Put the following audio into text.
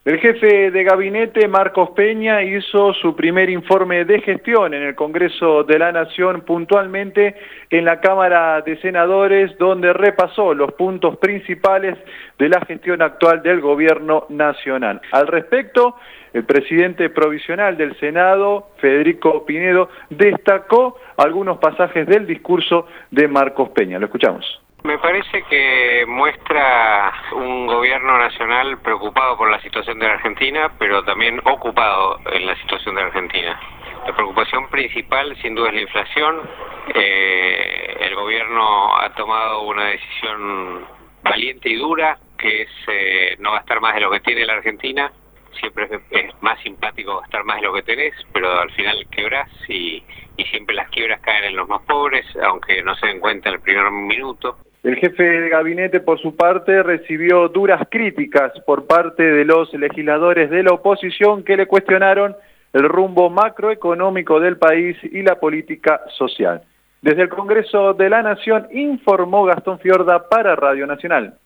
El jefe de gabinete, Marcos Peña, hizo su primer informe de gestión en el Congreso de la Nación, puntualmente en la Cámara de Senadores, donde repasó los puntos principales de la gestión actual del Gobierno Nacional. Al respecto, el presidente provisional del Senado, Federico Pinedo, destacó algunos pasajes del discurso de Marcos Peña. Lo escuchamos. Me parece que muestra un gobierno nacional preocupado por la situación de la Argentina, pero también ocupado en la situación de la Argentina. La preocupación principal, sin duda, es la inflación. El gobierno ha tomado una decisión valiente y dura, que es no gastar más de lo que tiene la Argentina. Siempre es más simpático gastar más de lo que tenés, pero al final quebrás y siempre las quiebras caen en los más pobres, aunque no se den cuenta en el primer minuto. El jefe de gabinete, por su parte, recibió duras críticas por parte de los legisladores de la oposición que le cuestionaron el rumbo macroeconómico del país y la política social. Desde el Congreso de la Nación informó Gastón Fiorda para Radio Nacional.